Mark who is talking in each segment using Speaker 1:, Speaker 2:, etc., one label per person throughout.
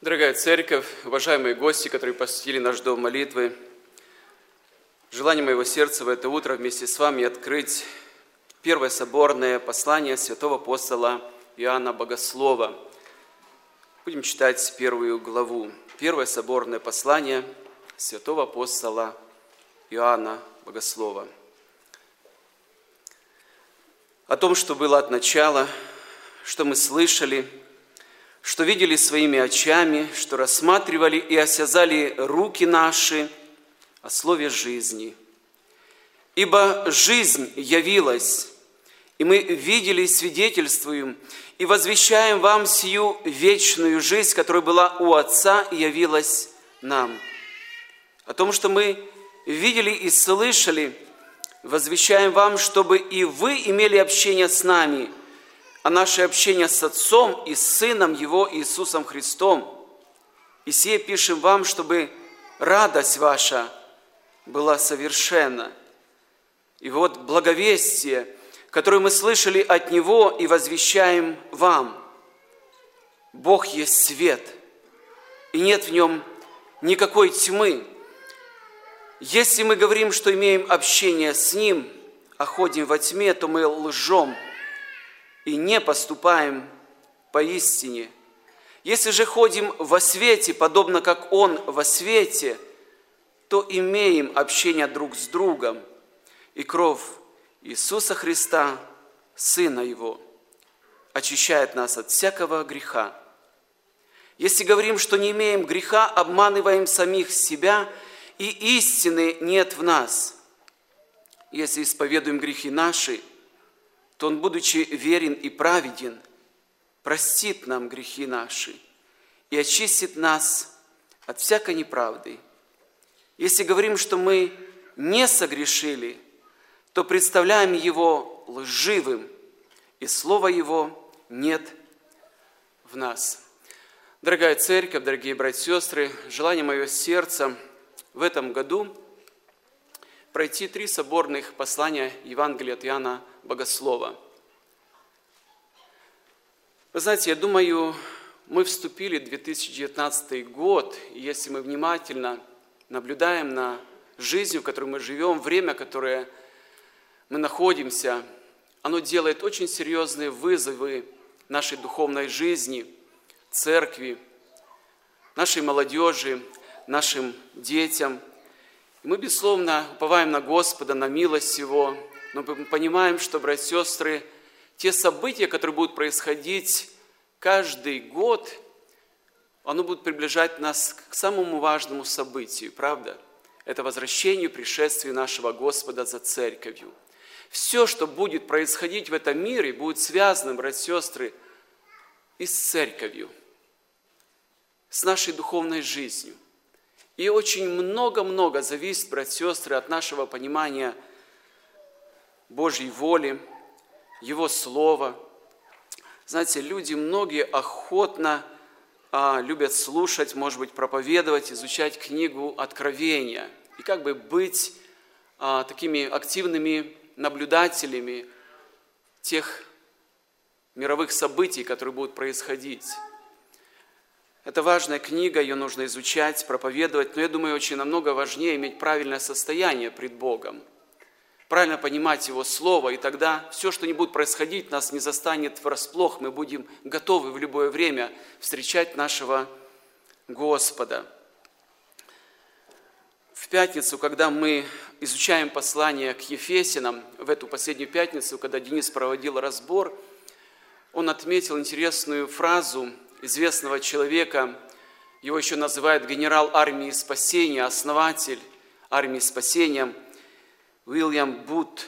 Speaker 1: Дорогая церковь, уважаемые гости, которые посетили наш дом молитвы, желание моего сердца в это утро вместе с вами открыть первое соборное послание святого апостола Иоанна Богослова. Будем читать первую главу. Первое соборное послание святого апостола Иоанна Богослова. О том, что было от начала, что мы слышали, что видели своими очами, что рассматривали и осязали руки наши, о слове жизни. Ибо жизнь явилась, и мы видели и свидетельствуем, и возвещаем вам сию вечную жизнь, которая была у Отца и явилась нам. О том, что мы видели и слышали, возвещаем вам, чтобы и вы имели общение с нами, а наше общение с Отцом и с Сыном Его Иисусом Христом. И сие пишем вам, чтобы радость ваша была совершенна. И вот благовестие, которое мы слышали от Него и возвещаем вам. Бог есть свет, и нет в Нем никакой тьмы. Если мы говорим, что имеем общение с Ним, а ходим во тьме, то мы лжем и не поступаем поистине. Если же ходим во свете, подобно как Он во свете, то имеем общение друг с другом, и кровь Иисуса Христа, Сына Его, очищает нас от всякого греха. Если говорим, что не имеем греха, обманываем самих себя, и истины нет в нас. Если исповедуем грехи наши, то Он, будучи верен и праведен, простит нам грехи наши и очистит нас от всякой неправды. Если говорим, что мы не согрешили, то представляем Его лживым, и слова Его нет в нас. Дорогая церковь, дорогие братья и сестры, желание моего сердца в этом году пройти 3 соборных послания Евангелия от Иоанна Богослова. Вы знаете, я думаю, мы вступили в 2019 год, и если мы внимательно наблюдаем на жизнь, в которой мы живем, время, в которое мы находимся, оно делает очень серьезные вызовы нашей духовной жизни, церкви, нашей молодежи, нашим детям. И мы, безусловно, уповаем на Господа, на милость Его, но мы понимаем, что, братья и сестры, те события, которые будут происходить каждый год, оно будет приближать нас к самому важному событию, правда? Это возвращению, пришествию нашего Господа за церковью. Все, что будет происходить в этом мире, будет связано, братья и сестры, и с церковью, с нашей духовной жизнью. И очень много-много зависит, братья и сестры, от нашего понимания Божьей воли, Его Слова. Знаете, люди многие охотно любят слушать, может быть, проповедовать, изучать книгу Откровения. И как бы быть такими активными наблюдателями тех мировых событий, которые будут происходить. Это важная книга, ее нужно изучать, проповедовать, но я думаю, очень намного важнее иметь правильное состояние пред Богом, правильно понимать Его Слово, и тогда все, что не будет происходить, нас не застанет врасплох, мы будем готовы в любое время встречать нашего Господа. В пятницу, когда мы изучаем послание к Ефесянам, в эту последнюю пятницу, когда Денис проводил разбор, он отметил интересную фразу известного человека, его еще называют генерал армии спасения, основатель армии спасения, Уильям Бут,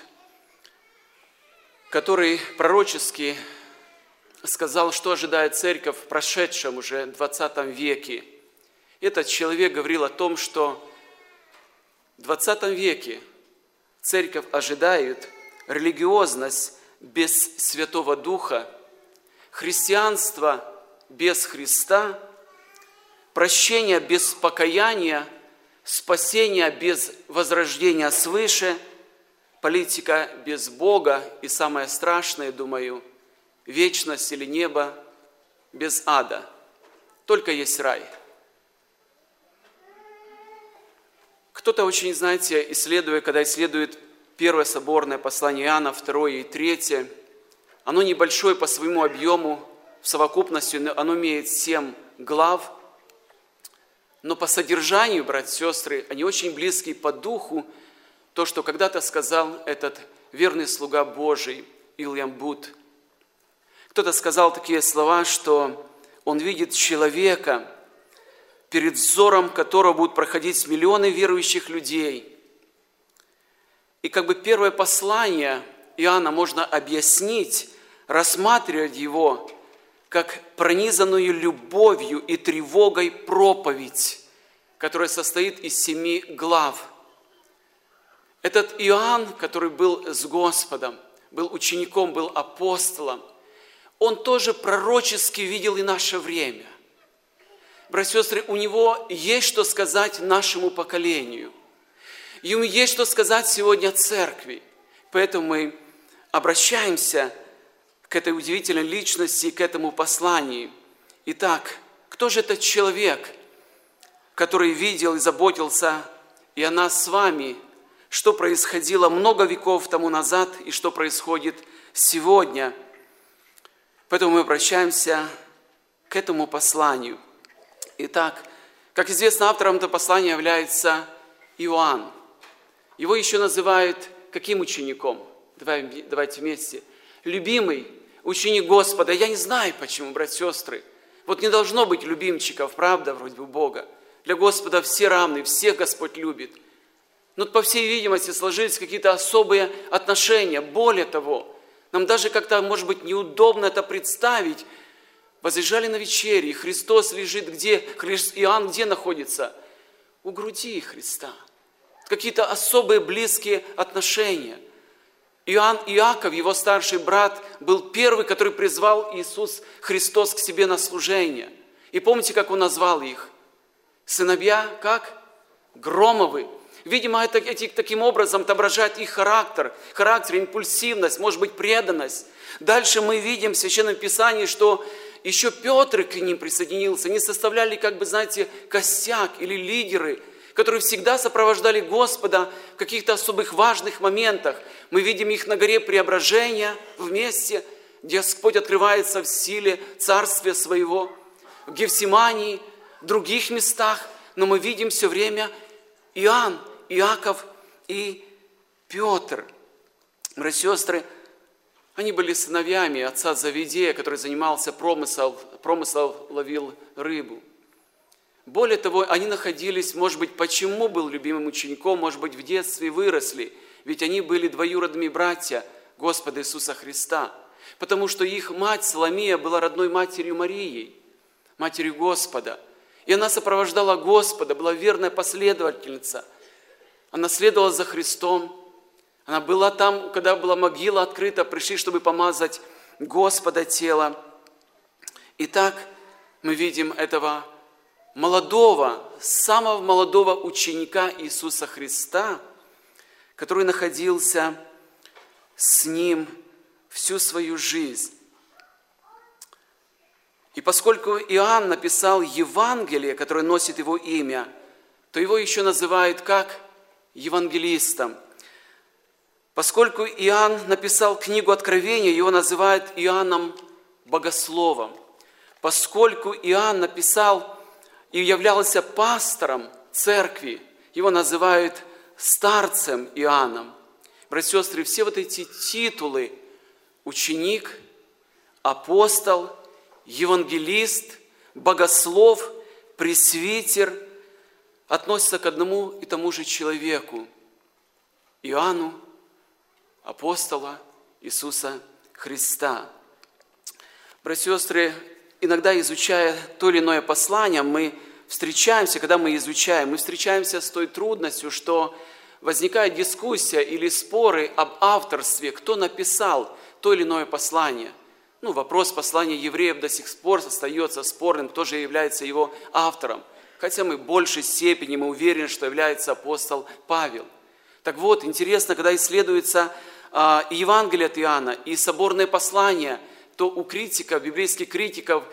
Speaker 1: который пророчески сказал, что ожидает церковь в прошедшем уже 20 веке. Этот человек говорил о том, что в 20 веке церковь ожидает религиозность без Святого Духа, христианство без Христа, прощение без покаяния, спасение без возрождения свыше, политика без Бога и самое страшное, думаю, вечность или небо без ада. только есть рай. Кто-то очень, знаете, когда исследует первое соборное послание Иоанна, второе и третье, оно небольшое по своему объему, в совокупности оно имеет 7 глав, но по содержанию, братья и сестры, они очень близки по духу, то, что когда-то сказал этот верный слуга Божий Уильям Бут. Кто-то сказал такие слова, что он видит человека, перед взором которого будут проходить миллионы верующих людей. И как бы первое послание Иоанна можно объяснить, рассматривать его как пронизанную любовью и тревогой проповедь, которая состоит из 7 глав. Этот Иоанн, который был с Господом, был учеником, был апостолом, он тоже пророчески видел и наше время. Братья и сестры, у него есть что сказать нашему поколению. Ему есть что сказать сегодня церкви. Поэтому мы обращаемся к этой удивительной личности, к этому посланию. Итак, кто же этот человек, который видел и заботился и о нас с вами, что происходило много веков тому назад и что происходит сегодня? Поэтому мы обращаемся к этому посланию. Итак, как известно, автором этого послания является Иоанн. Его еще называют каким учеником? Давайте вместе. Любимый ученик Господа. Я не знаю почему, братья и сестры. Вот не должно быть любимчиков, правда, вроде бы Бога. Для Господа все равны, всех Господь любит. Но, по всей видимости, сложились какие-то особые отношения. Более того, нам даже как-то, может быть, неудобно это представить. Возлежали на вечере, и Христос лежит где? Иоанн где находится? У груди Христа. Какие-то особые близкие отношения. Иаков, его старший брат, был первый, который призвал Иисус Христос к себе на служение. И помните, как он назвал их? Сыновья, как? Громовы. Видимо, это таким образом отображает их характер, импульсивность, может быть, преданность. Дальше мы видим в Священном Писании, что еще Петр к ним присоединился. Они составляли, костяк или лидеры, которые всегда сопровождали Господа в каких-то особых важных моментах. Мы видим их на горе Преображения вместе, где Господь открывается в силе Царствия Своего, в Гефсимании, в других местах. Но мы видим все время Иоанн, Иаков и Петр. Братья и сестры, они были сыновьями отца Завидея, который занимался промыслом, ловил рыбу. Более того, они находились, может быть, почему был любимым учеником, может быть, в детстве выросли, ведь они были двоюродными братья Господа Иисуса Христа, потому что их мать Соломия была родной матерью Марией, матерью Господа, и она сопровождала Господа, была верная последовательница. Она следовала за Христом, она была там, когда была могила открыта, пришли, чтобы помазать Господа тело. Итак, мы видим этого самого молодого ученика Иисуса Христа, который находился с Ним всю свою жизнь. И поскольку Иоанн написал Евангелие, которое носит его имя, то его еще называют как евангелистом. Поскольку Иоанн написал книгу Откровения, его называют Иоанном Богословом. Поскольку Иоанн написал и являлся пастором церкви, его называют старцем Иоанном. Братья и сестры, все вот эти титулы – ученик, апостол, евангелист, богослов, пресвитер – относятся к одному и тому же человеку – Иоанну, апостола Иисуса Христа. Братья и сестры, иногда изучая то или иное послание, мы встречаемся с той трудностью, что возникает дискуссия или споры об авторстве, кто написал то или иное послание. Вопрос послания евреев до сих пор остается спорным, кто же является его автором. Хотя мы в большей степени уверены, что является апостол Павел. Так вот, интересно, когда исследуется Евангелие от Иоанна и соборное послание, то у критиков, библейских критиков,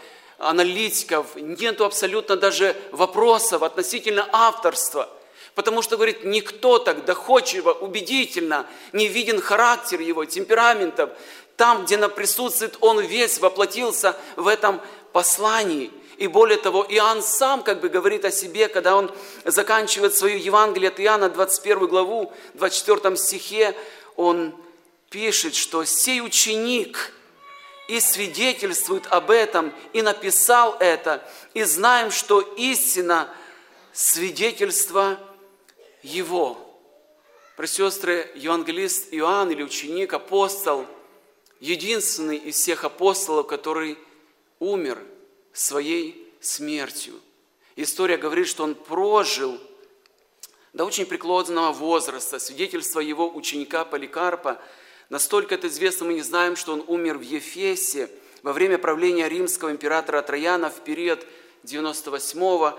Speaker 1: аналитиков, нету абсолютно даже вопросов относительно авторства. Потому что, говорит, никто так доходчиво, убедительно не виден характер его, темпераментов. Там, где присутствует, он весь воплотился в этом послании. И более того, Иоанн сам как бы говорит о себе, когда он заканчивает свое Евангелие от Иоанна, 21 главу, 24 стихе, он пишет, что «сей ученик и свидетельствует об этом, и написал это, и знаем, что истина свидетельство его». Братья и сестры, евангелист Иоанн или ученик, апостол, единственный из всех апостолов, который умер своей смертью. История говорит, что он прожил до очень преклонного возраста. Свидетельство его ученика Поликарпа, настолько это известно, мы не знаем, что он умер в Ефесе во время правления римского императора Траяна в период 98-го,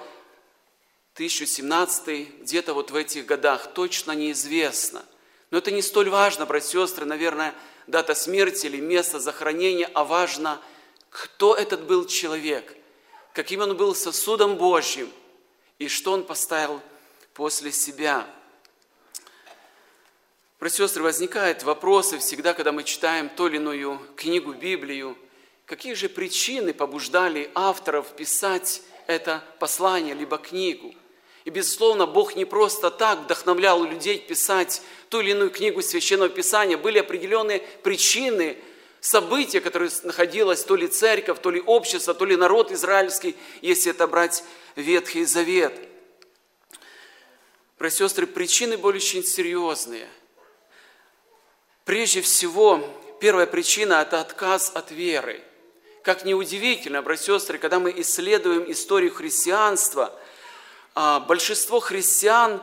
Speaker 1: 1017, где-то вот в этих годах, точно неизвестно. Но это не столь важно, братья и сестры, наверное, дата смерти или место захоронения, а важно, кто этот был человек, каким он был сосудом Божьим и что он поставил после себя. Братья и сестры, возникают вопросы всегда, когда мы читаем ту или иную книгу, Библию, какие же причины побуждали авторов писать это послание, либо книгу. И, безусловно, Бог не просто так вдохновлял людей писать ту или иную книгу Священного Писания. Были определенные причины, события, которые находилось, то ли церковь, то ли общество, то ли народ израильский, если это брать Ветхий Завет. Братья и сестры, причины были очень серьезные. Прежде всего, первая причина – это отказ от веры. Как неудивительно, братья и сестры, когда мы исследуем историю христианства, большинство христиан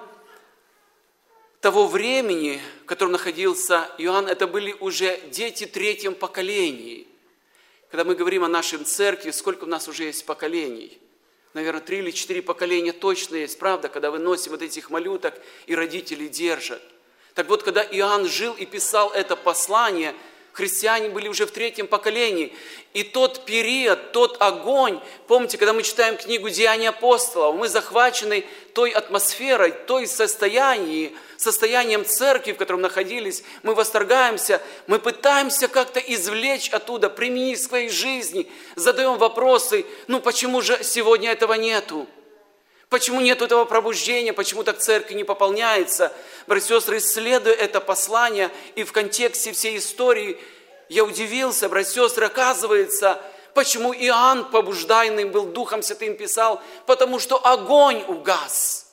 Speaker 1: того времени, в котором находился Иоанн, это были уже дети третьем поколении. Когда мы говорим о нашей церкви, сколько у нас уже есть поколений? Наверное, 3 или 4 поколения точно есть, правда, когда выносим вот этих малюток и родители держат. Так вот, когда Иоанн жил и писал это послание, христиане были уже в третьем поколении. И тот период, тот огонь, помните, когда мы читаем книгу «Деяния апостолов», мы захвачены той атмосферой, той состоянием церкви, в котором находились, мы восторгаемся, мы пытаемся как-то извлечь оттуда, применить в своей жизни, задаем вопросы, почему же сегодня этого нету? Почему нет этого пробуждения? Почему так церковь не пополняется? Братья и сестры, исследуя это послание и в контексте всей истории, я удивился, братья и сестры, оказывается, почему Иоанн, побуждаемый был Духом Святым, писал, потому что огонь угас.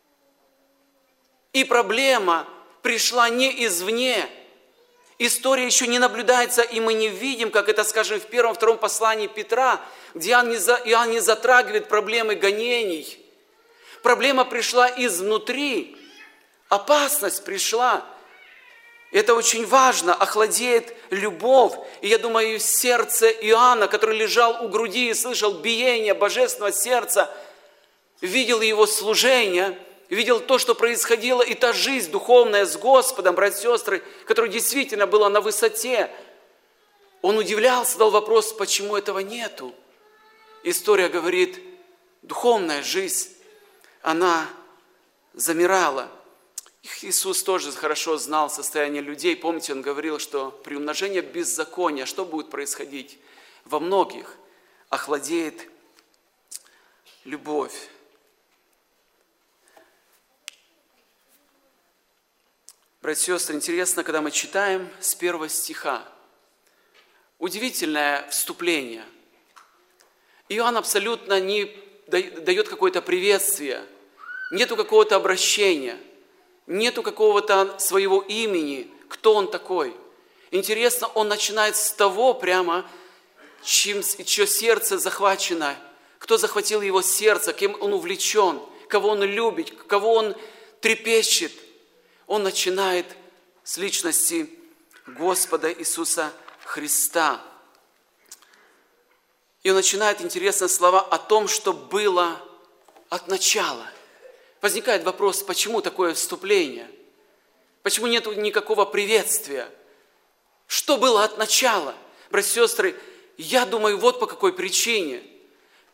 Speaker 1: И проблема пришла не извне. История еще не наблюдается, и мы не видим, как это, скажем, в 1-2 послании Петра, где Иоанн не затрагивает проблемы гонений. Проблема пришла изнутри, опасность пришла. Это очень важно, охладеет любовь. И я думаю, сердце Иоанна, который лежал у груди и слышал биение божественного сердца, видел его служение, видел то, что происходило, и та жизнь духовная с Господом, братья и сестры, которая действительно была на высоте. Он удивлялся, задал вопрос, почему этого нету. История говорит, духовная жизнь, она замирала. Иисус тоже хорошо знал состояние людей. Помните, Он говорил, что при умножении беззакония, что будет происходить? Во многих охладеет любовь. Братья и сестры, интересно, когда мы читаем с 1 стиха. Удивительное вступление. Иоанн абсолютно не дает какое-то приветствие, нету какого-то обращения, нету какого-то своего имени, кто он такой. Интересно, он начинает с того прямо, чье сердце захвачено, кто захватил его сердце, кем он увлечен, кого он любит, кого он трепещет. Он начинает с личности Господа Иисуса Христа. И он начинает, интересные слова о том, что было от начала. Возникает вопрос, почему такое вступление? Почему нет никакого приветствия? Что было от начала? Братья и сестры, я думаю, вот по какой причине.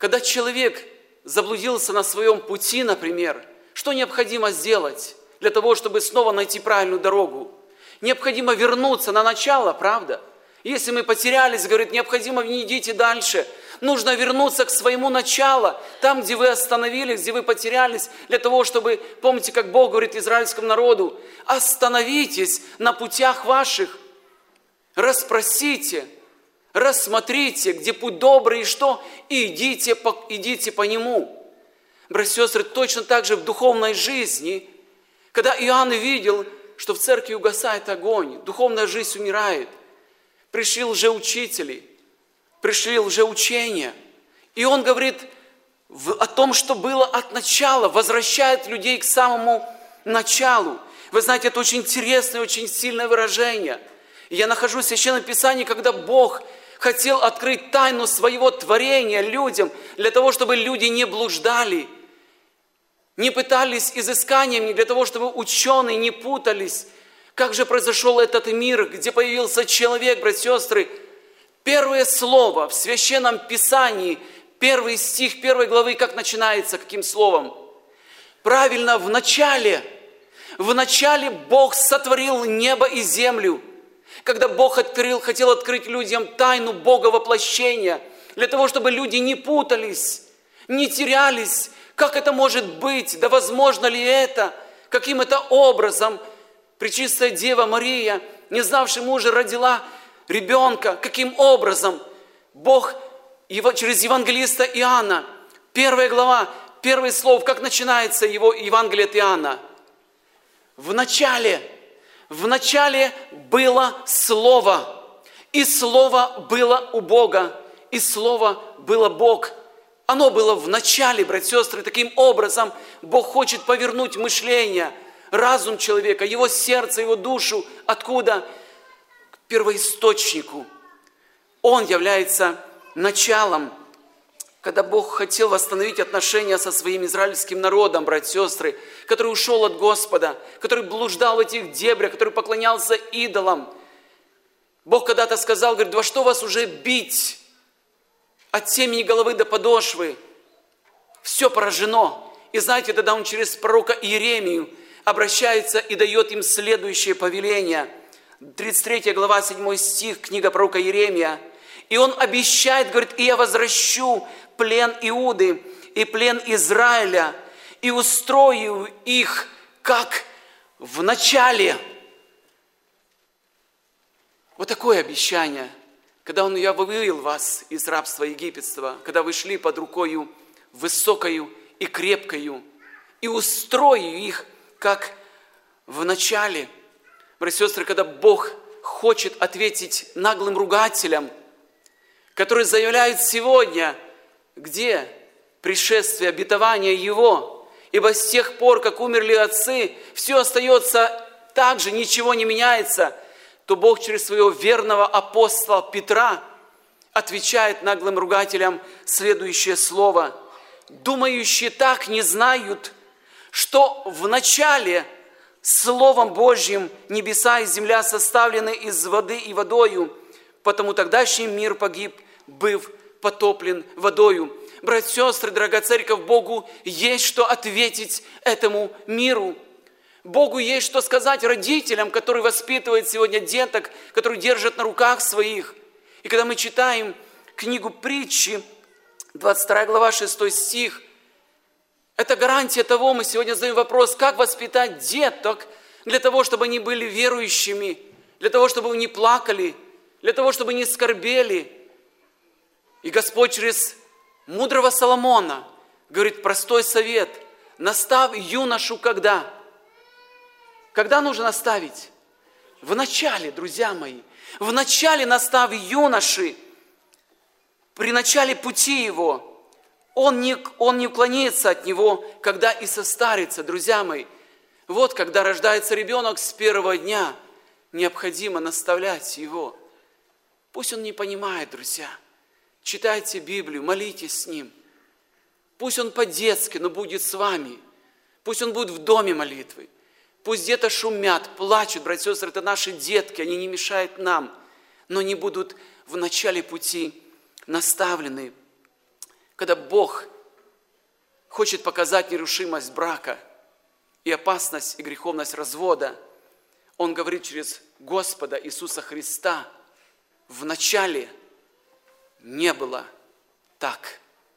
Speaker 1: Когда человек заблудился на своем пути, например, что необходимо сделать для того, чтобы снова найти правильную дорогу? Необходимо вернуться на начало, правда? Если мы потерялись, говорит, необходимо не идите дальше. Нужно вернуться к своему началу, там, где вы остановились, где вы потерялись, для того, чтобы, помните, как Бог говорит израильскому народу, остановитесь на путях ваших, расспросите, рассмотрите, где путь добрый и что, и идите по нему. Братья и сестры, точно так же в духовной жизни, когда Иоанн видел, что в церкви угасает огонь, духовная жизнь умирает, пришли лжеучители, пришли лжеучения. И он говорит о том, что было от начала, возвращает людей к самому началу. Вы знаете, это очень интересное, очень сильное выражение. Я нахожусь в Священном Писании, когда Бог хотел открыть тайну своего творения людям, для того, чтобы люди не блуждали, не пытались изысканиями, для того, чтобы ученые не путались. Как же произошел этот мир, где появился человек, братья и сестры? Первое слово в Священном Писании, первый стих первой главы, как начинается, каким словом? Правильно, в начале Бог сотворил небо и землю. Когда Бог хотел открыть людям тайну Бога воплощения, для того, чтобы люди не путались, не терялись. Как это может быть? Да возможно ли это? Каким это образом? Пречистая Дева Мария, не знавшая мужа, родила ребенка. Каким образом? Бог через евангелиста Иоанна, 1 глава, первое слово, как начинается его Евангелие от Иоанна? В начале было Слово, и Слово было у Бога, и Слово было Бог. Оно было в начале, братья и сестры. Таким образом, Бог хочет повернуть мышление, разум человека, его сердце, его душу. Откуда? К первоисточнику. Он является началом. Когда Бог хотел восстановить отношения со своим израильским народом, братья и сестры, который ушел от Господа, который блуждал в этих дебрях, который поклонялся идолам. Бог когда-то сказал, говорит, во что вас уже бить? От темени головы до подошвы. Все поражено. И знаете, тогда он через пророка Иеремию обращается и дает им следующее повеление. 33 глава, 7 стих, книга пророка Иеремия. И он обещает, говорит, и я возвращу плен Иуды и плен Израиля, и устрою их, как в начале. Вот такое обещание. Когда я вывел вас из рабства египетского, когда вы шли под рукою высокою и крепкою, и устрою их, как в начале. Братья и сестры, когда Бог хочет ответить наглым ругателям, которые заявляют сегодня, где пришествие, обетование Его, ибо с тех пор, как умерли отцы, все остается так же, ничего не меняется, то Бог через своего верного апостола Петра отвечает наглым ругателям следующее слово. «Думающие так не знают, что в начале Словом Божьим небеса и земля составлены из воды и водою, потому тогдашний мир погиб, быв потоплен водою». Братья и сестры, дорогая церковь, Богу есть что ответить этому миру. Богу есть что сказать родителям, которые воспитывают сегодня деток, которые держат на руках своих. И когда мы читаем книгу Притчи, 22 глава, 6 стих, это гарантия того, мы сегодня задаем вопрос, как воспитать деток для того, чтобы они были верующими, для того, чтобы не плакали, для того, чтобы не скорбели. И Господь через мудрого Соломона говорит простой совет: наставь юношу когда? Когда нужно наставить? В начале, друзья мои. В начале наставь юноши. При начале пути его. Он не уклонится от него, когда и состарится, друзья мои. Вот когда рождается ребенок с первого дня, необходимо наставлять его. Пусть он не понимает, друзья. Читайте Библию, молитесь с ним. Пусть он по-детски, но будет с вами. Пусть он будет в доме молитвы. Пусть где-то шумят, плачут, братья и сестры, это наши детки, они не мешают нам, но не будут в начале пути наставлены. когда Бог хочет показать нерушимость брака и опасность и греховность развода, Он говорит через Господа Иисуса Христа: в начале не было так.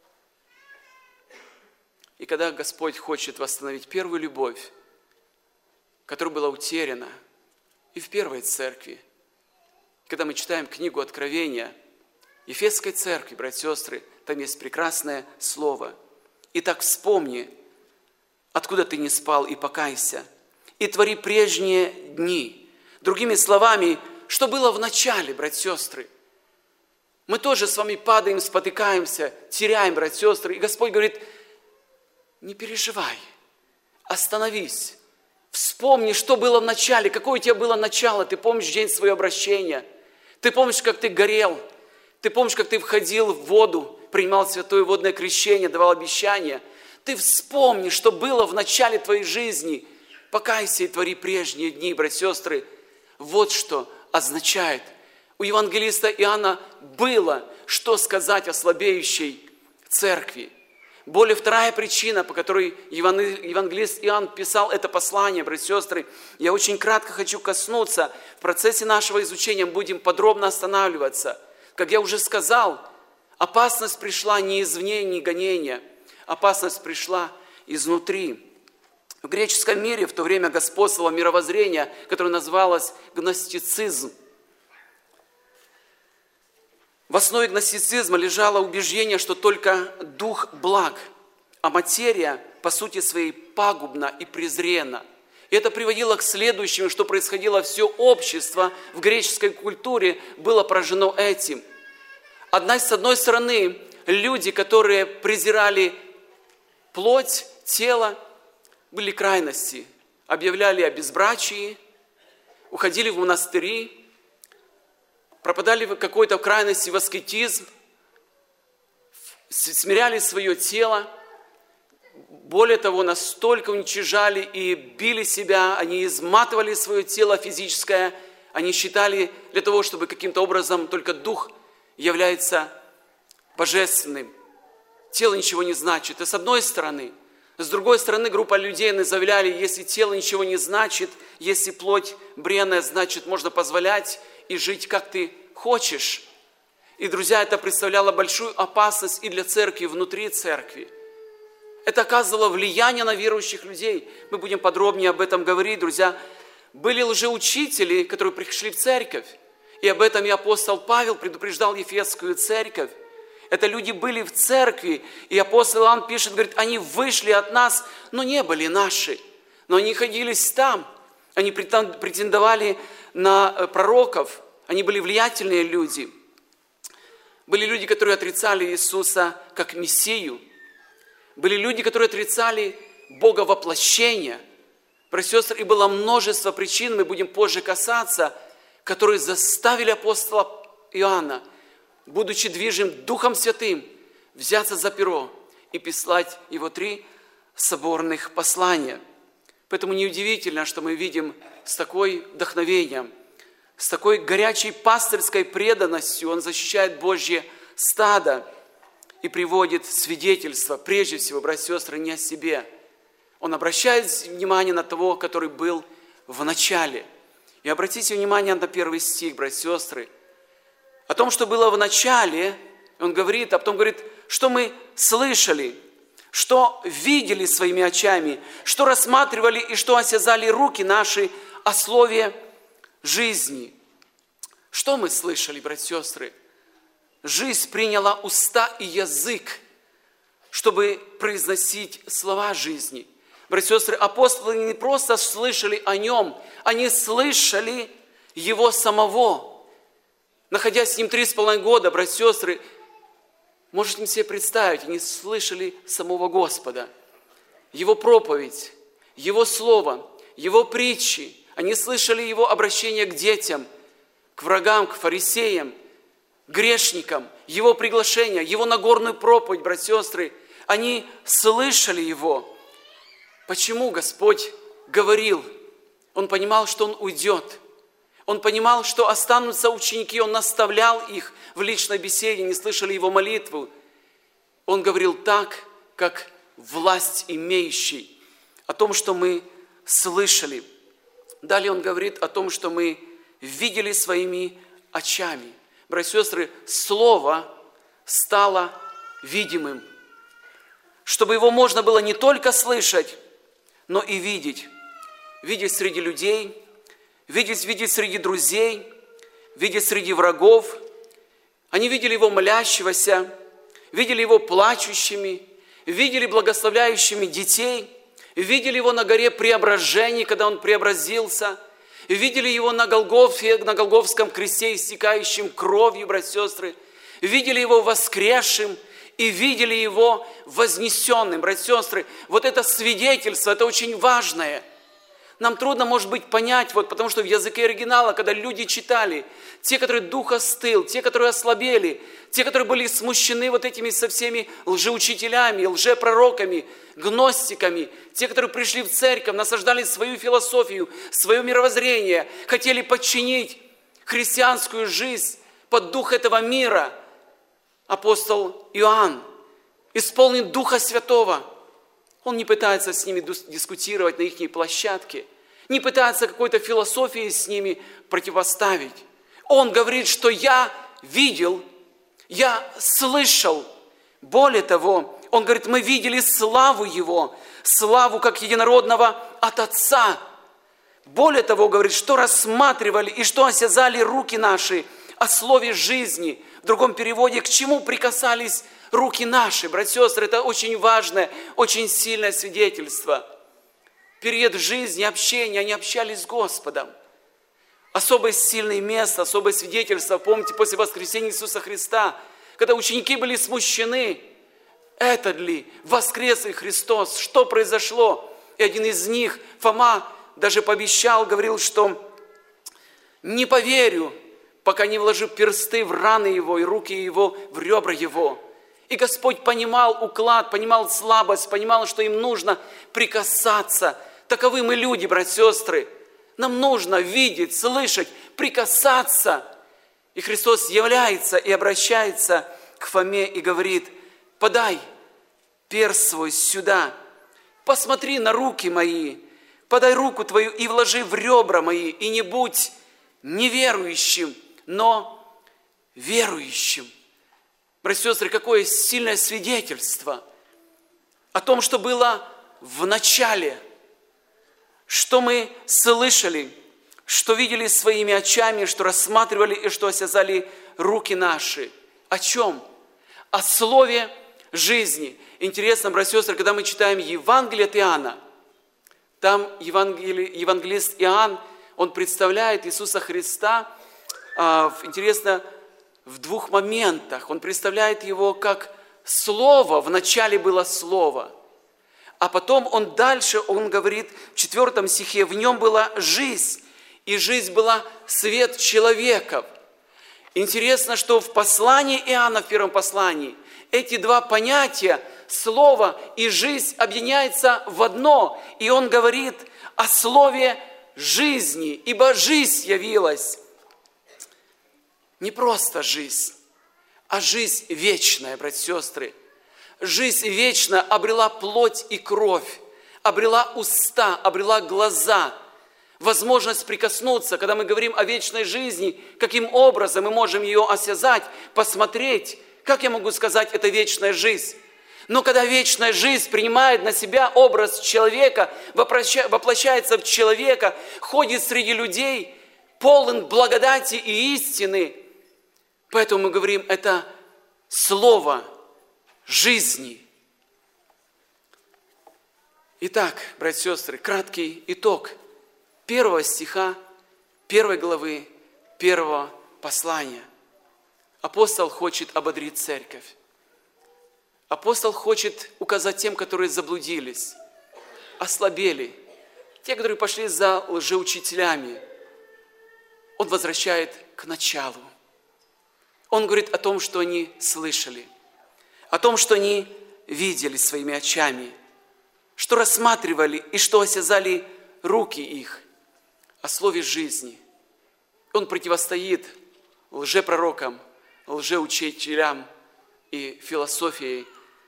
Speaker 1: И когда Господь хочет восстановить первую любовь, которая была утеряна и в первой церкви, когда мы читаем книгу Откровения, Ефесской церкви, братья и сестры, там есть прекрасное слово. «Итак, вспомни, откуда ты не спал, и покайся, и твори прежние дни». Другими словами, что было в начале, братья и сестры. Мы тоже с вами падаем, спотыкаемся, теряем, братья и сестры. И Господь говорит: не переживай, остановись, вспомни, что было в начале, какое у тебя было начало. Ты помнишь день своего обращения, ты помнишь, как ты горел, ты помнишь, как ты входил в воду, принимал святое водное крещение, давал обещания. Ты вспомни, что было в начале твоей жизни. Покайся и твори прежние дни, братья и сестры. Вот что означает. У евангелиста Иоанна было что сказать о слабеющей церкви. Более вторая причина, по которой евангелист Иоанн писал это послание, братья и сестры, я очень кратко хочу коснуться. В процессе нашего изучения будем подробно останавливаться. Как я уже сказал, опасность пришла не извне, не гонения. Опасность пришла изнутри. В греческом мире в то время господствовало мировоззрение, которое называлось гностицизм. В основе гностицизма лежало убеждение, что только дух благ, а материя, по сути своей, пагубна и презренна. И это приводило к следующему, что происходило: все общество в греческой культуре было поражено этим. С одной стороны, люди, которые презирали плоть, тело, были крайности, объявляли о безбрачии, уходили в монастыри, пропадали в какой-то крайности в аскетизм, смиряли свое тело. Более того, настолько уничижали и били себя, они изматывали свое тело физическое, они считали, для того, чтобы каким-то образом только дух является божественным. Тело ничего не значит. И с одной стороны. С другой стороны, группа людей заявляли: если тело ничего не значит, если плоть бренная, значит, можно позволять и жить, как ты хочешь. И, друзья, это представляло большую опасность и для церкви, внутри церкви. Это оказывало влияние на верующих людей. Мы будем подробнее об этом говорить, друзья. Были лжеучители, которые пришли в церковь. И об этом и апостол Павел предупреждал Ефесскую церковь. Это люди были в церкви, и апостол Иоанн пишет, говорит: они вышли от нас, но не были наши. Но они находились там. Они претендовали на пророков. Они были влиятельные люди. Были люди, которые отрицали Иисуса как Мессию. Были люди, которые отрицали Бога воплощения. Братья и сестры, и было множество причин, мы будем позже касаться, которые заставили апостола Иоанна, будучи движим Духом Святым, взяться за перо и писать его 3 соборных послания. Поэтому неудивительно, что мы видим с такой вдохновением, с такой горячей пастырской преданностью он защищает Божье стадо и приводит свидетельство, прежде всего, братья и сестры, не о себе. Он обращает внимание на того, который был в начале. И обратите внимание на 1 стих, братья и сестры. О том, что было в начале, он говорит, а потом говорит, что мы слышали, что видели своими очами, что рассматривали и что осязали руки наши о слове жизни. Что мы слышали, братья и сестры? Жизнь приняла уста и язык, чтобы произносить слова жизни. Братья и сестры, апостолы не просто слышали о нем, они слышали его самого. Находясь с ним 3,5 года, братья и сестры, можете себе представить, они слышали самого Господа, его проповедь, его слово, его притчи. Они слышали его обращение к детям, к врагам, к фарисеям, грешникам, его приглашение, его Нагорную проповедь, братья и сестры. Они слышали его. Почему Господь говорил? Он понимал, что Он уйдет. Он понимал, что останутся ученики. Он наставлял их в личной беседе, не слышали его молитву. Он говорил так, как власть имеющий, о том, что мы слышали. Далее он говорит о том, что мы видели своими очами. Братья и сестры, Слово стало видимым, чтобы его можно было не только слышать, но и видеть. Видеть среди людей, видеть среди друзей, видеть среди врагов. Они видели его молящегося, видели его плачущими, видели благословляющими детей, видели его на горе преображений, когда он преобразился, видели его на Голгофе, на Голгофском кресте, истекающим кровью, братья и сестры, видели его воскресшим и видели его вознесенным. Братья и сестры, вот это свидетельство, это очень важное. Нам трудно, может быть, понять, потому что в языке оригинала, когда люди читали, те, которые дух остыл, те, которые ослабели, те, которые были смущены этими со всеми лжеучителями, лжепророками, гностиками, те, которые пришли в церковь, насаждали свою философию, свое мировоззрение, хотели подчинить христианскую жизнь под дух этого мира. Апостол Иоанн, исполнен Духа Святого, он не пытается с ними дискутировать на их площадке, не пытается какой-то философии с ними противоставить. Он говорит, что я видел, я слышал. Более того, он говорит, мы видели славу Его, славу как единородного от Отца. Более того, говорит, что рассматривали и что осязали руки наши о слове жизни. В другом переводе, к чему прикасались руки наши. Братья и сестры, это очень важное, очень сильное свидетельство. Период жизни, общения, они общались с Господом. Особое сильное место, особое свидетельство, помните, после воскресения Иисуса Христа, когда ученики были смущены, это ли воскресший Христос, что произошло? И один из них, Фома, даже пообещал, говорил, что не поверю, пока не вложу персты в раны Его и руки Его в ребра Его. И Господь понимал уклад, понимал слабость, понимал, что им нужно прикасаться. Таковы мы люди, братья и сестры. Нам нужно видеть, слышать, прикасаться. И Христос является и обращается к Фоме и говорит, подай перст свой сюда, посмотри на руки мои, подай руку твою и вложи в ребра мои, и не будь неверующим, но верующим. Братья и сестры, какое сильное свидетельство о том, что было в начале, что мы слышали, что видели своими очами, что рассматривали и что осязали руки наши. О чем? О слове жизни. Интересно, братья и сестры, когда мы читаем Евангелие от Иоанна, там евангелист Иоанн, он представляет Иисуса Христа, интересно, в двух моментах. Он представляет Его как Слово, вначале было Слово. А потом он дальше, он говорит в 4 стихе, в нем была жизнь, и жизнь была свет человеков. Интересно, что в послании Иоанна, в первом послании, эти два понятия, Слово и жизнь, объединяются в одно. И он говорит о Слове жизни, ибо жизнь явилась. Не просто жизнь, а жизнь вечная, братья и сестры. Жизнь вечная обрела плоть и кровь, обрела уста, обрела глаза, возможность прикоснуться. Когда мы говорим о вечной жизни, каким образом мы можем ее осязать, посмотреть, как я могу сказать, это вечная жизнь? Но когда вечная жизнь принимает на себя образ человека, воплощается в человека, ходит среди людей, полон благодати и истины, поэтому мы говорим, это слово жизни. Итак, братья и сестры, краткий итог 1 стиха 1 главы 1 послания. Апостол хочет ободрить церковь. Апостол хочет указать тем, которые заблудились, ослабели, те, которые пошли за лжеучителями. Он возвращает к началу. Он говорит о том, что они слышали, о том, что они видели своими очами, что рассматривали и что осязали руки их, о слове жизни. Он противостоит лжепророкам, лжеучителям и философии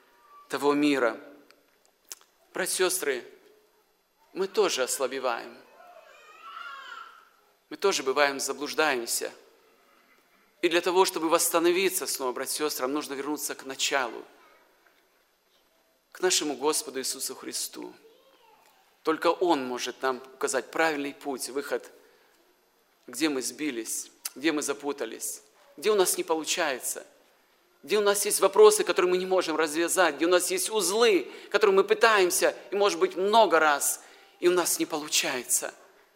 Speaker 1: того мира. Братья и сестры, мы тоже ослабеваем. Мы тоже бываем, заблуждаемся. И для того, чтобы восстановиться снова, братья и сестры, нам нужно вернуться к началу, к нашему Господу Иисусу Христу. Только Он может нам указать правильный путь, выход, где мы сбились, где мы запутались, где у нас не получается, где у нас есть вопросы, которые мы не можем развязать, где у нас есть узлы, которые мы пытаемся, и может быть много раз, и у нас не получается.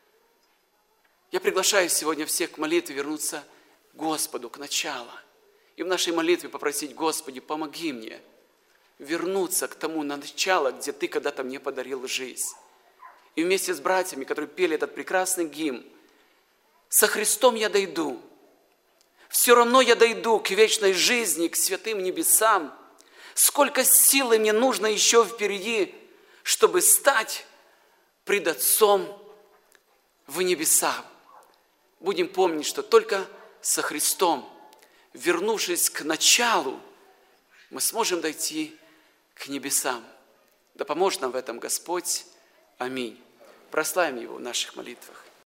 Speaker 1: Я приглашаю сегодня всех к молитве вернуться к Господу, к началу. И в нашей молитве попросить: Господи, помоги мне вернуться к тому началу, где Ты когда-то мне подарил жизнь. И вместе с братьями, которые пели этот прекрасный гимн, со Христом я дойду. Все равно я дойду к вечной жизни, к святым небесам. Сколько силы мне нужно еще впереди, чтобы стать пред Отцом в небесах. Будем помнить, что только со Христом, вернувшись к началу, мы сможем дойти к небесам. Да поможет нам в этом Господь. Аминь. Прославим Его в наших молитвах.